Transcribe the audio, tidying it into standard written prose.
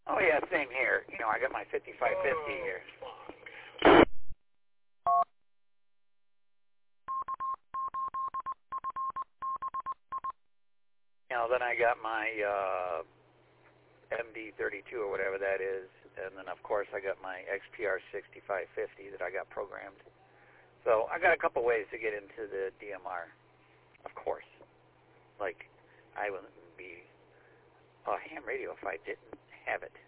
Oh, yeah, same here. You know, I got my 5550 here. You know, then I got my MD32 or whatever that is, and then, of course, I got my XPR 6550 that I got programmed. So I got a couple ways to get into the DMR, of course. Like, I wouldn't be a ham radio if I didn't have it.